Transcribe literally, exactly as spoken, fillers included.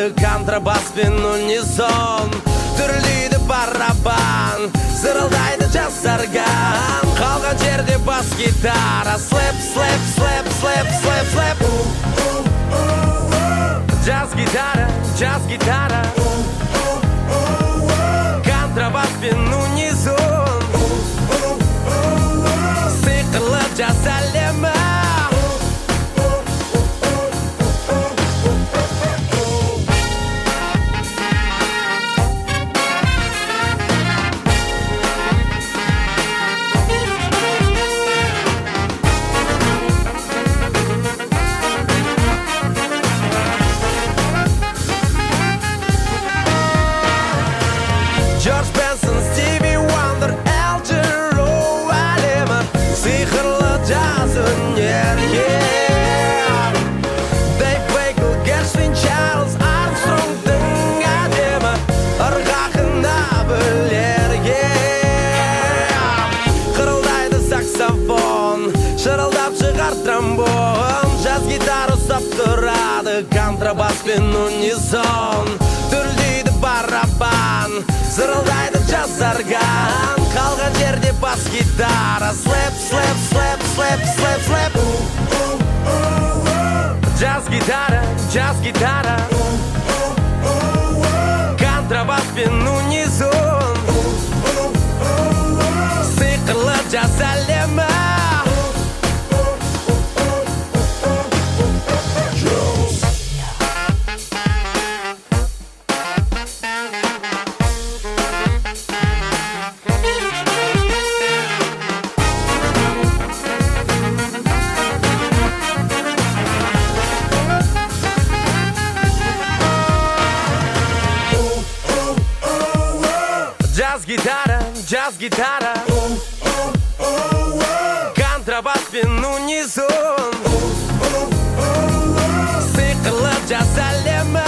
Контрабас пен унисон, түрлейді барабан, зырылдайды жасарган. Қалған жерде бас гитара, слэп, слэп, слэп, слэп, слэп, слэп. Джаз гитара, джаз гитара, контрабас пен унизон, сиқырлы джаз әлемі. Джордж Бенсон, Стиви Уандер, Элтон Джон әлемі, сиқырлы джаз өнерге. Дэйв Вейгл, Гершвин, Чарльз Армстронгтың әдемі ырғағына бөлерге. Қырылдайды саксофон, шырылдап шығар тромбон, джаз гитара ұстап тұрады, контрабас пен унисон, түрлейді барабан, зырылдайды жазарган. Қалған жерде бас гитара, слэп, слэп, слэп, слэп, слэп, слэп. Джаз гитара, джаз гитара, контрабас пен унизон, сиқырлы джаз әлемі. Джаз гитара, джаз гитара, контрабас пен унизон, сиқырлы джаз әлемі.